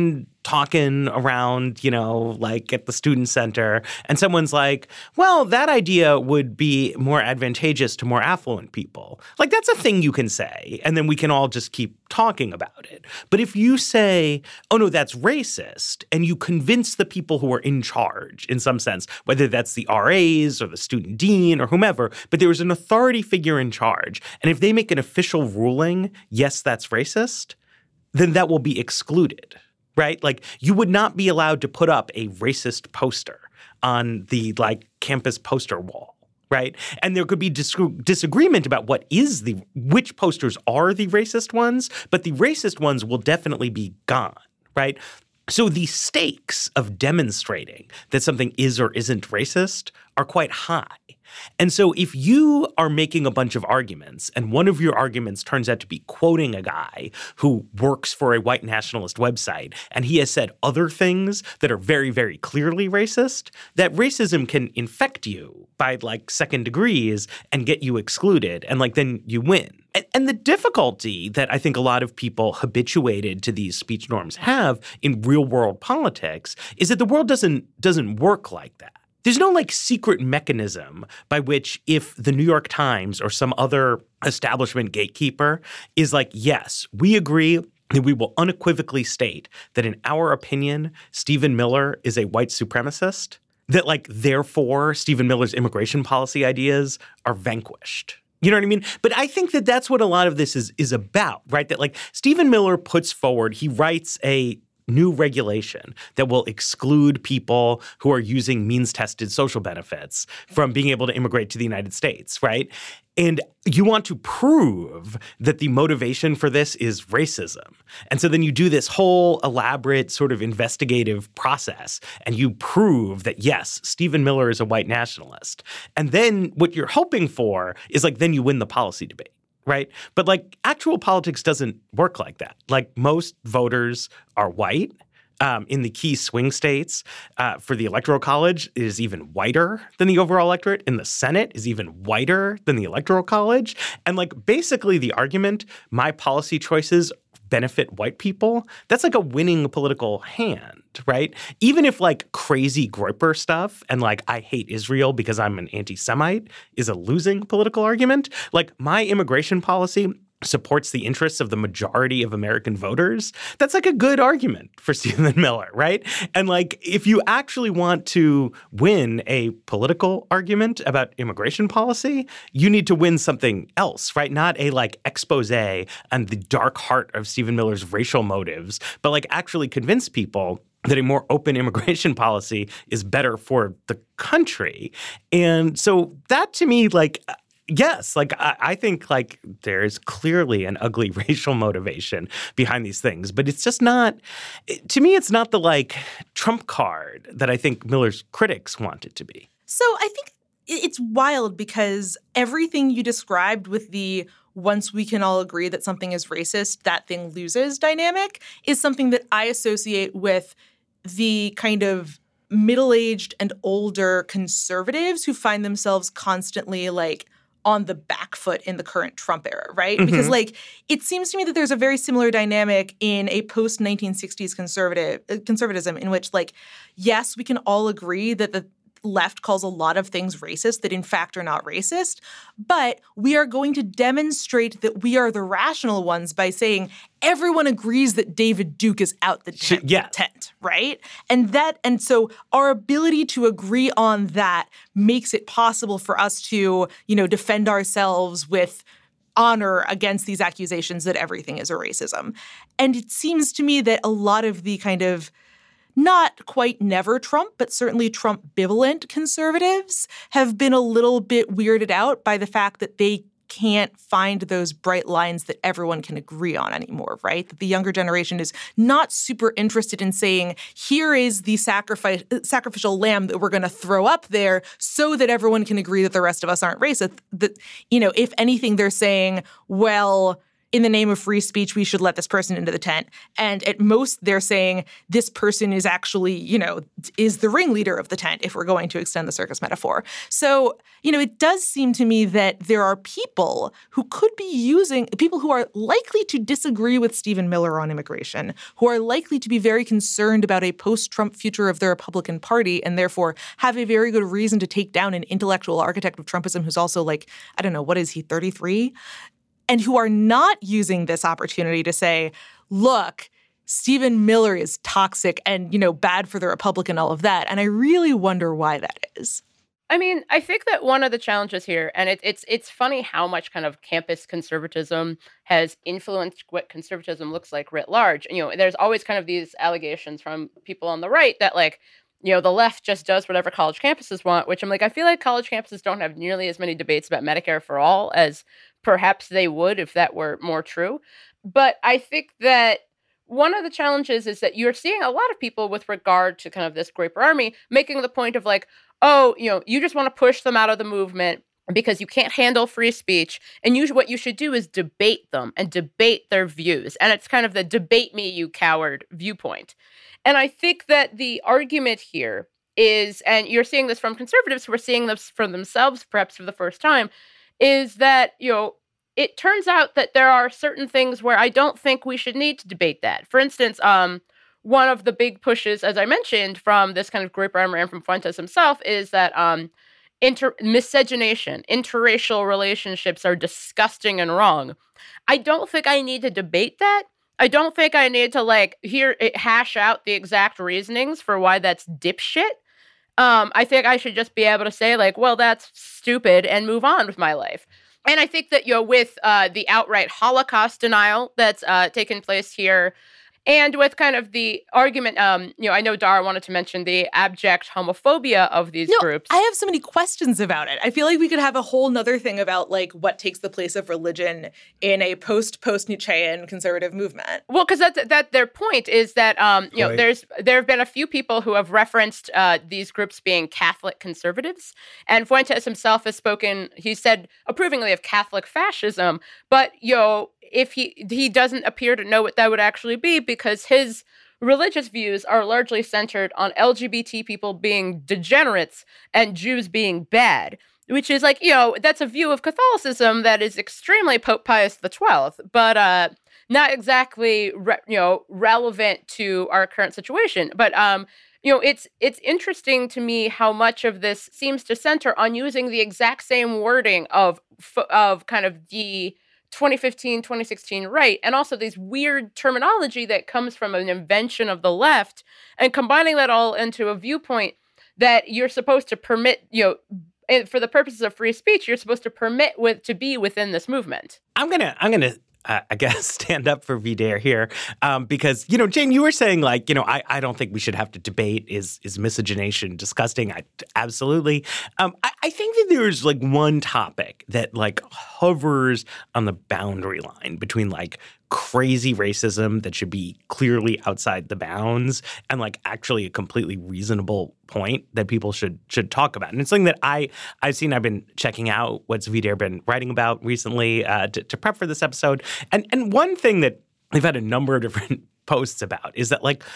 talking around, at the student center and someone's like, well, that idea would be more advantageous to more affluent people. That's a thing you can say. And then we can all just keep talking about it. But if you say, oh, no, that's racist, and you convince the people who are in charge in some sense, whether that's the RAs or the student dean or whomever, but there is an authority figure in charge. And if they make an official ruling, yes, that's racist, then that will be excluded. Right? You would not be allowed to put up a racist poster on the campus poster wall, right? And there could be disagreement about which posters are the racist ones, but the racist ones will definitely be gone, right? So the stakes of demonstrating that something is or isn't racist are quite high. And so if you are making a bunch of arguments and one of your arguments turns out to be quoting a guy who works for a white nationalist website and he has said other things that are very, very clearly racist, that racism can infect you by second degrees and get you excluded and then you win. And the difficulty that I think a lot of people habituated to these speech norms have in real world politics is that the world doesn't work like that. There's no secret mechanism by which if the New York Times or some other establishment gatekeeper is yes, we agree that we will unequivocally state that in our opinion, Stephen Miller is a white supremacist, that therefore Stephen Miller's immigration policy ideas are vanquished. You know what I mean? But I think that that's what a lot of this is about, right? That Stephen Miller puts forward, he writes a new regulation that will exclude people who are using means-tested social benefits from being able to immigrate to the United States, right? And you want to prove that the motivation for this is racism. And so then you do this whole elaborate sort of investigative process and you prove that, yes, Stephen Miller is a white nationalist. And then what you're hoping for is like then you win the policy debate. Right. But like actual politics doesn't work like that. Like most voters are white. In the key swing states for the Electoral College, it is even whiter than the overall electorate. In the Senate is even whiter than the Electoral College. And like basically the argument, my policy choices benefit white people, that's like a winning political hand, right? Even if like crazy Groyper stuff and like I hate Israel because I'm an anti-Semite is a losing political argument, like my immigration policy supports the interests of the majority of American voters, that's like a good argument for Stephen Miller, right? And like if you actually want to win a political argument about immigration policy, you need to win something else, right? Not a like expose on the dark heart of Stephen Miller's racial motives, but like actually convince people that a more open immigration policy is better for the country. And so that to me, like, yes, like I think like there's clearly an ugly racial motivation behind these things, but it's just not, to me, it's not the like trump card that I think Miller's critics want it to be. So I think it's wild because everything you described with the once we can all agree that something is racist, that thing loses dynamic is something that I associate with the kind of middle-aged and older conservatives who find themselves constantly like on the back foot in the current Trump era, right? Mm-hmm. Because like it seems to me that there's a very similar dynamic in a post-1960s conservatism in which like, yes, we can all agree that the left calls a lot of things racist that in fact are not racist, but we are going to demonstrate that we are the rational ones by saying everyone agrees that David Duke is out the tent, right? And so our ability to agree on that makes it possible for us to, defend ourselves with honor against these accusations that everything is a racism. And it seems to me that a lot of the kind of not quite never Trump, but certainly Trump-bivalent conservatives have been a little bit weirded out by the fact that they can't find those bright lines that everyone can agree on anymore, right? That the younger generation is not super interested in saying, here is the sacrificial lamb that we're going to throw up there so that everyone can agree that the rest of us aren't racist. That, if anything, they're saying, well, in the name of free speech, we should let this person into the tent. And at most, they're saying this person is actually, is the ringleader of the tent, if we're going to extend the circus metaphor. So, it does seem to me that there are people who people who are likely to disagree with Stephen Miller on immigration, who are likely to be very concerned about a post-Trump future of the Republican Party, and therefore have a very good reason to take down an intellectual architect of Trumpism who's also like, I don't know, what is he, 33? And who are not using this opportunity to say, look, Stephen Miller is toxic and, bad for the Republic and all of that. And I really wonder why that is. I mean, I think that one of the challenges here, and it's funny how much kind of campus conservatism has influenced what conservatism looks like writ large. There's always kind of these allegations from people on the right that like, the left just does whatever college campuses want, which I'm like, I feel like college campuses don't have nearly as many debates about Medicare for all as perhaps they would if that were more true. But I think that one of the challenges is that you're seeing a lot of people with regard to kind of this Groyper Army making the point of like, oh, you just want to push them out of the movement because you can't handle free speech. And what you should do is debate them and debate their views. And it's kind of the debate me, you coward viewpoint. And I think that the argument here is, and you're seeing this from conservatives who are seeing this from themselves perhaps for the first time, is that, it turns out that there are certain things where I don't think we should need to debate that. For instance, one of the big pushes, as I mentioned, from this kind of Groyper Army and from Fuentes himself is that miscegenation, interracial relationships are disgusting and wrong. I don't think I need to debate that. I don't think I need to hash out the exact reasonings for why that's dipshit. I think I should just be able to say well, that's stupid and move on with my life. And I think that, with the outright Holocaust denial that's taken place here, And with kind of the argument, I know Dara wanted to mention the abject homophobia of these groups. I have so many questions about it. I feel like we could have a whole nother thing about like what takes the place of religion in a post-Nietzschean conservative movement. Well, because that their point is that there have been a few people who have referenced these groups being Catholic conservatives, and Fuentes himself has spoken. He said approvingly of Catholic fascism, but if he doesn't appear to know what that would actually be, because his religious views are largely centered on LGBT people being degenerates and Jews being bad, which is like, that's a view of Catholicism that is extremely Pope Pius XII, but not exactly relevant to our current situation. But it's interesting to me how much of this seems to center on using the exact same wording of kind of the 2015, 2016 right, and also these weird terminology that comes from an invention of the left, and combining that all into a viewpoint that you're supposed to permit, for the purposes of free speech, you're supposed to permit to be within this movement. I'm gonna I guess, stand up for Vidar here because, Jane, you were saying, like, I don't think we should have to debate is miscegenation disgusting? Absolutely. I think that there's, like, one topic that, like, hovers on the boundary line between, like, crazy racism that should be clearly outside the bounds and, like, actually a completely reasonable point that people should talk about. And it's something that I've been checking out what's Vidar been writing about recently to prep for this episode. And one thing that they've had a number of different posts about is that, like,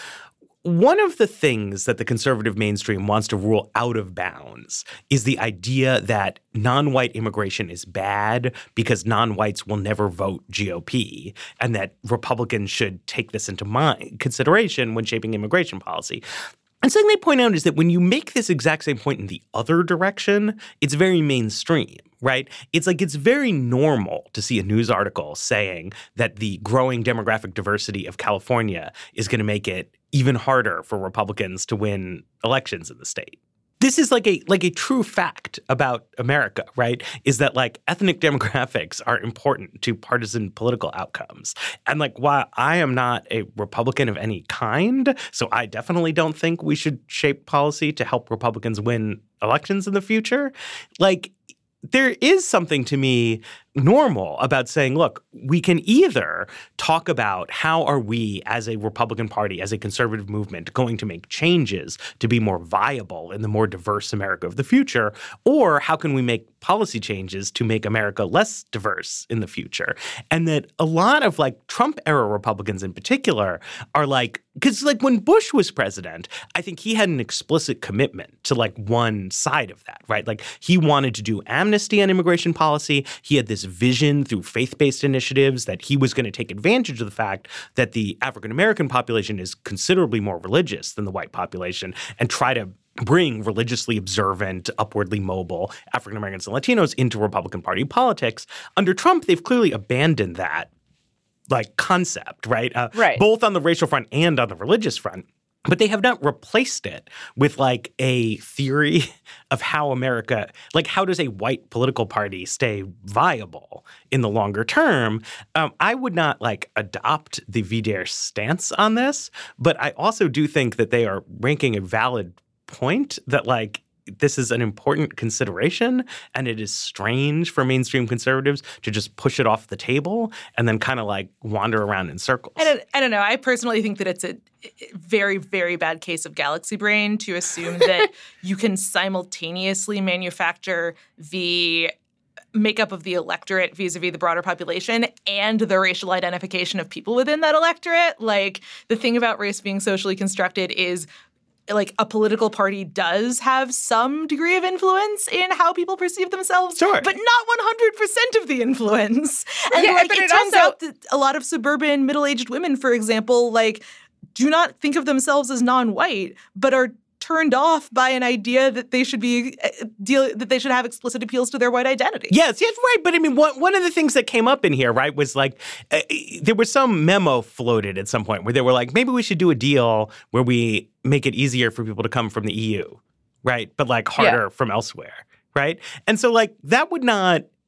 one of the things that the conservative mainstream wants to rule out of bounds is the idea that non-white immigration is bad because non-whites will never vote GOP, and that Republicans should take this into consideration when shaping immigration policy. And something they point out is that when you make this exact same point in the other direction, it's very mainstream, right? It's like it's very normal to see a news article saying that the growing demographic diversity of California is going to make it even harder for Republicans to win elections in the state. This is like a true fact about America, right? Is that, like, ethnic demographics are important to partisan political outcomes. And, like, while I am not a Republican of any kind, so I definitely don't think we should shape policy to help Republicans win elections in the future, like, there is something to me normal about saying, look, we can either talk about how are we as a Republican Party, as a conservative movement, going to make changes to be more viable in the more diverse America of the future, or how can we make policy changes to make America less diverse in the future? And that a lot of, like, Trump-era Republicans in particular are like, because, like, when Bush was president, I think he had an explicit commitment to, like, one side of that, right? Like, he wanted to do amnesty on immigration policy. He had this vision through faith-based initiatives that he was going to take advantage of the fact that the African-American population is considerably more religious than the white population and try to bring religiously observant, upwardly mobile African-Americans and Latinos into Republican Party politics. Under Trump, they've clearly abandoned that, like, concept, right? Right. Both on the racial front and on the religious front. But they have not replaced it with, like, a theory of how America, like, how does a white political party stay viable in the longer term? I would not, like, adopt the Vidar stance on this, but I also do think that they are making a valid point that, like, this is an important consideration, and it is strange for mainstream conservatives to just push it off the table and then kind of, like, wander around in circles. I don't know. I personally think that it's a very, very bad case of galaxy brain to assume that you can simultaneously manufacture the makeup of the electorate vis-a-vis the broader population and the racial identification of people within that electorate. Like, the thing about race being socially constructed is, like, a political party does have some degree of influence in how people perceive themselves, sure, but not 100% of the influence. And, yeah, like, but it turns out that a lot of suburban middle-aged women, for example, like, do not think of themselves as non-white, but are turned off by an idea that they should be that they should have explicit appeals to their white identity. Yes, right. But I mean, one of the things that came up in here, right, was like there was some memo floated at some point where they were like, maybe we should do a deal where we make it easier for people to come from the EU, right, but, like, harder from elsewhere, right? And so, like, that would not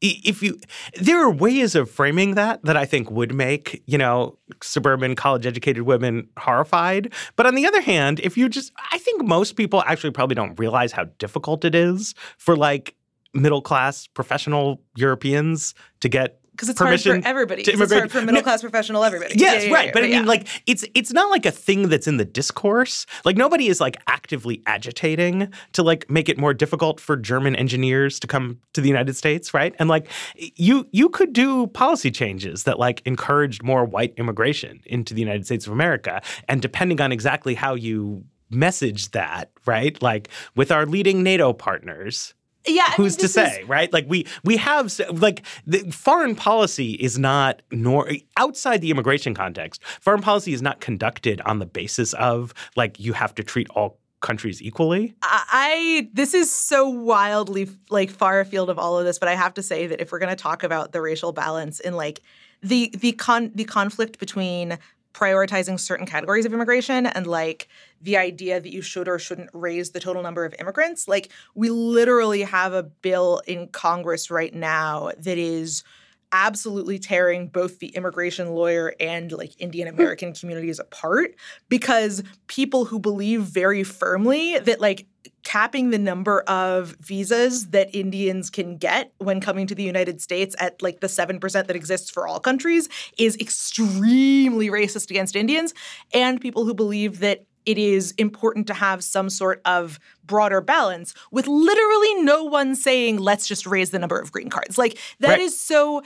there are ways of framing that I think would make, suburban college-educated women horrified. But on the other hand, I think most people actually probably don't realize how difficult it is for middle-class professional Europeans to get because it's hard for everybody. It's hard for middle-class professional everybody. Yes, yeah, right. But I mean, it's not a thing that's in the discourse. Nobody is actively agitating to make it more difficult for German engineers to come to the United States, right? And you could do policy changes that encouraged more white immigration into the United States of America. And depending on exactly how you message that, right? With our leading NATO partners. Yeah, who's to say, right? We have the foreign policy is not outside the immigration context. Foreign policy is not conducted on the basis of you have to treat all countries equally. This is so wildly far afield of all of this, but I have to say that if we're going to talk about the racial balance in the conflict between prioritizing certain categories of immigration and the idea that you should or shouldn't raise the total number of immigrants. We literally have a bill in Congress right now that is absolutely tearing both the immigration lawyer and Indian American communities apart because people who believe very firmly that capping the number of visas that Indians can get when coming to the United States at the 7% that exists for all countries is extremely racist against Indians, and people who believe that it is important to have some sort of broader balance with literally no one saying, let's just raise the number of green cards. That right. is so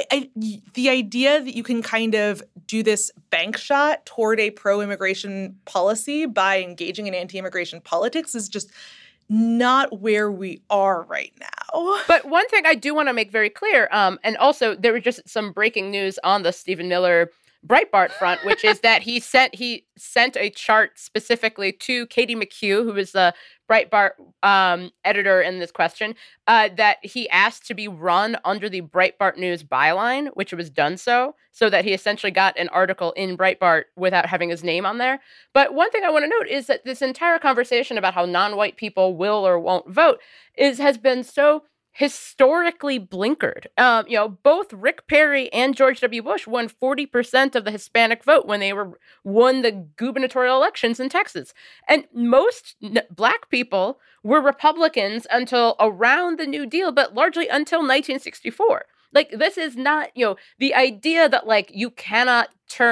the idea that you can kind of do this bank shot toward a pro-immigration policy by engaging in anti-immigration politics is just not where we are right now. But one thing I do want to make very clear, and also there was just some breaking news on the Stephen Miller Breitbart front, which is that he sent a chart specifically to Katie McHugh, who is the Breitbart editor in this question, that he asked to be run under the Breitbart News byline, which was done so that he essentially got an article in Breitbart without having his name on there. But one thing I want to note is that this entire conversation about how non-white people will or won't vote has been so historically blinkered. Both Rick Perry and George W. Bush won 40% of the Hispanic vote when they won the gubernatorial elections in Texas. And most Black people were Republicans until around the New Deal, but largely until 1964. This is not, the idea that you cannot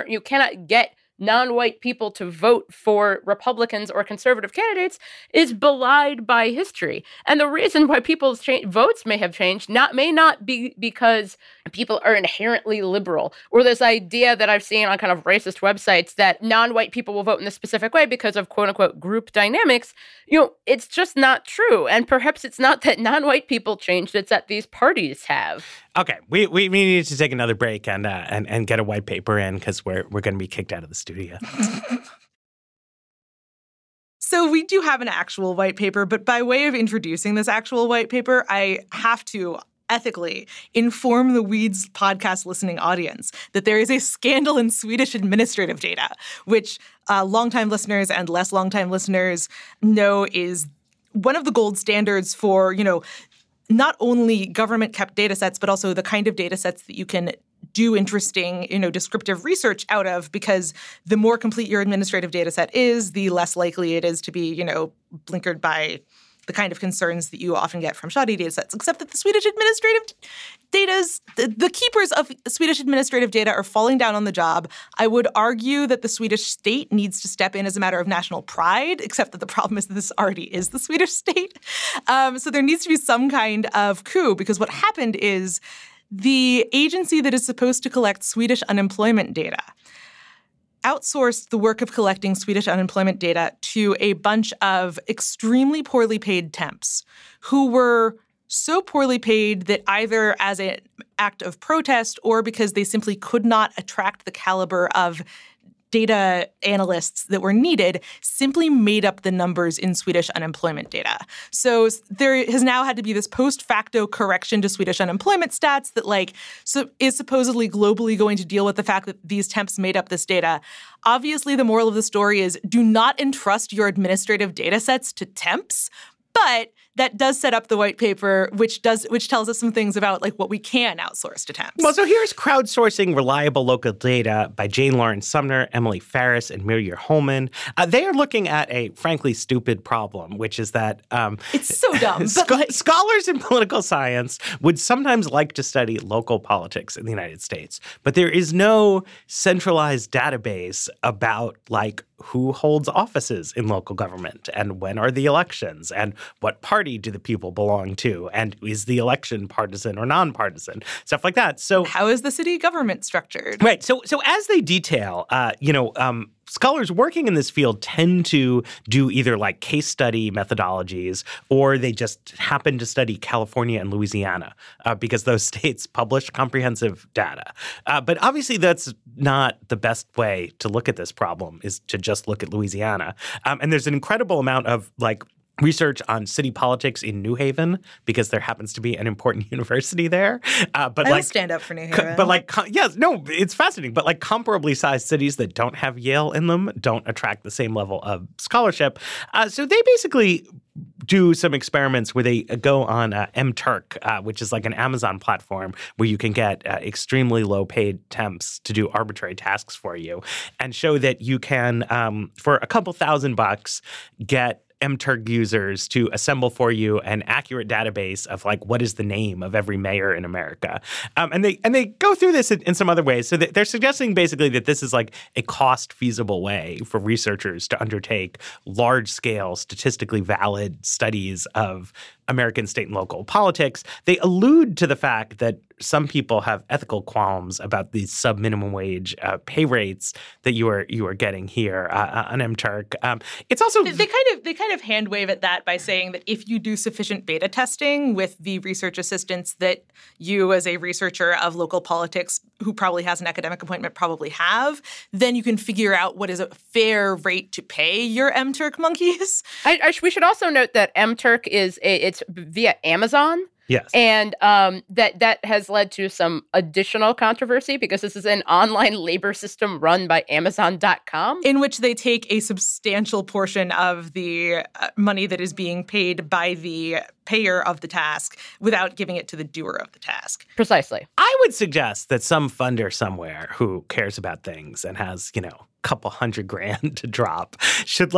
get non-white people to vote for Republicans or conservative candidates is belied by history. And the reason why people's votes may have changed may not be because people are inherently liberal, or this idea that I've seen on kind of racist websites that non-white people will vote in this specific way because of quote-unquote group dynamics. It's just not true. And perhaps it's not that non-white people changed, it's that these parties have. Okay, we need to take another break and get a white paper in because we're going to be kicked out of the studio. So we do have an actual white paper, but by way of introducing this actual white paper, I have to ethically inform the Weeds podcast listening audience that there is a scandal in Swedish administrative data, which longtime listeners and less longtime listeners know is one of the gold standards for, not only government-kept data sets, but also the kind of data sets that you can do interesting, descriptive research out of, because the more complete your administrative data set is, the less likely it is to be, blinkered by the kind of concerns that you often get from shoddy data sets, except that the Swedish administrative the keepers of Swedish administrative data are falling down on the job. I would argue that the Swedish state needs to step in as a matter of national pride, except that the problem is that this already is the Swedish state. So there needs to be some kind of coup, because what happened is the agency that is supposed to collect Swedish unemployment data outsourced the work of collecting Swedish unemployment data to a bunch of extremely poorly paid temps who were so poorly paid that either as an act of protest or because they simply could not attract the caliber of data analysts that were needed, simply made up the numbers in Swedish unemployment data. So there has now had to be this post facto correction to Swedish unemployment stats that is supposedly globally going to deal with the fact that these temps made up this data. Obviously, the moral of the story is do not entrust your administrative data sets to temps, but that does set up the white paper, which tells us some things about like what we can outsource to temps. Well, so here's Crowdsourcing Reliable Local Data by Jane Lawrence Sumner, Emily Ferris, and Mirya Holman. They are looking at a frankly stupid problem, which is that it's so dumb. But scholars in political science would sometimes like to study local politics in the United States, but there is no centralized database about like who holds offices in local government and when are the elections and what party do the people belong to and is the election partisan or nonpartisan, stuff like that. So how is the city government structured? Right. So as they detail, scholars working in this field tend to do either like case study methodologies or they just happen to study California and Louisiana because those states publish comprehensive data. But obviously that's not the best way to look at this problem, is to just look at Louisiana. And there's an incredible amount of like research on city politics in New Haven because there happens to be an important university there. But I'll stand up for New Haven. It's fascinating. But like comparably sized cities that don't have Yale in them don't attract the same level of scholarship. So they basically do some experiments where they go on MTurk, which is like an Amazon platform where you can get extremely low-paid temps to do arbitrary tasks for you and show that you can, for a couple $1,000, get MTurk users to assemble for you an accurate database of like what is the name of every mayor in America. And they go through this in some other ways. So they're suggesting basically that this is like a cost-feasible way for researchers to undertake large-scale, statistically valid studies of American state and local politics. They allude to the fact that some people have ethical qualms about the sub-minimum wage pay rates that you are getting here on MTurk. It's also they kind of hand wave at that by saying that if you do sufficient beta testing with the research assistants that you as a researcher of local politics who probably has an academic appointment probably have, then you can figure out what is a fair rate to pay your MTurk monkeys. We should also note that MTurk it's via Amazon. Yes. And that has led to some additional controversy because this is an online labor system run by Amazon.com. In which they take a substantial portion of the money that is being paid by the payer of the task without giving it to the doer of the task. Precisely. I would suggest that some funder somewhere who cares about things and has, a couple $100,000 to drop should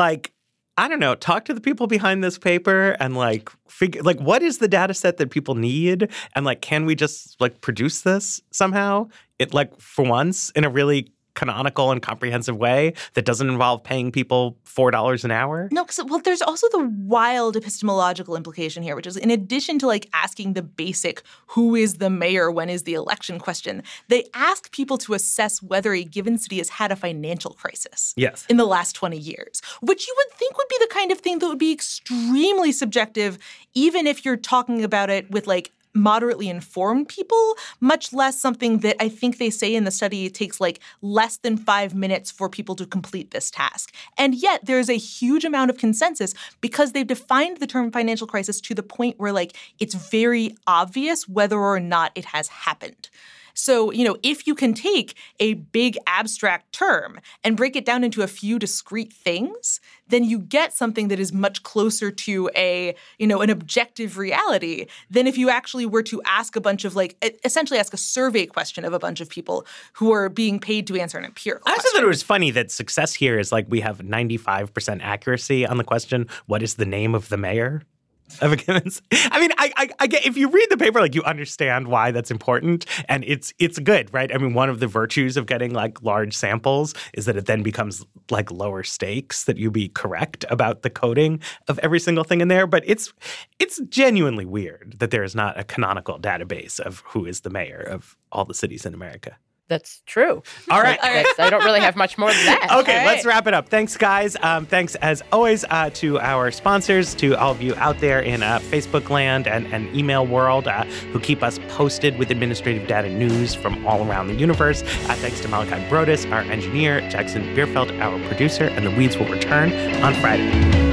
I don't know, talk to the people behind this paper and figure what is the data set that people need and can we just produce this somehow? It for once in a really canonical and comprehensive way that doesn't involve paying people $4 an hour? No, because there's also the wild epistemological implication here, which is in addition to asking the basic who is the mayor, when is the election question, they ask people to assess whether a given city has had a financial crisis in the last 20 years, which you would think would be the kind of thing that would be extremely subjective, even if you're talking about it with moderately informed people, much less something that I think they say in the study it takes less than 5 minutes for people to complete this task. And yet there's a huge amount of consensus because they've defined the term financial crisis to the point where it's very obvious whether or not it has happened. So, if you can take a big abstract term and break it down into a few discrete things, then you get something that is much closer to an objective reality than if you actually were to ask a bunch of essentially ask a survey question of a bunch of people who are being paid to answer an empirical question. I also thought it was funny that success here is we have 95% accuracy on the question, what is the name of the mayor? Of a given, I mean, I get if you read the paper, you understand why that's important, and it's good, right? I mean, one of the virtues of getting large samples is that it then becomes lower stakes, that you be correct about the coding of every single thing in there. But it's genuinely weird that there is not a canonical database of who is the mayor of all the cities in America. That's true. All right. I don't really have much more than that. Okay, let's wrap it up. Thanks, guys. Thanks, as always, to our sponsors, to all of you out there in Facebook land and email world who keep us posted with administrative data news from all around the universe. Thanks to Malachi Brodus, our engineer, Jackson Bierfeld, our producer, and The Weeds will return on Friday.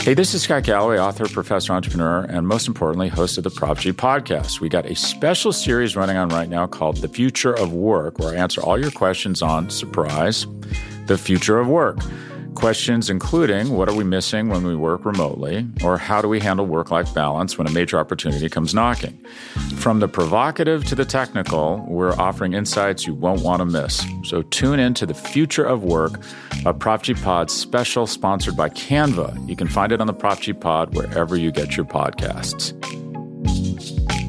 Hey, this is Scott Galloway, author, professor, entrepreneur, and most importantly, host of the Prop G podcast. We got a special series running on right now called The Future of Work, where I answer all your questions on, surprise, the future of work. Questions including, what are we missing when we work remotely? Or how do we handle work-life balance when a major opportunity comes knocking? From the provocative to the technical, we're offering insights you won't want to miss. So tune in to The Future of Work, a Prop G Pod special sponsored by Canva. You can find it on the Prop G Pod wherever you get your podcasts.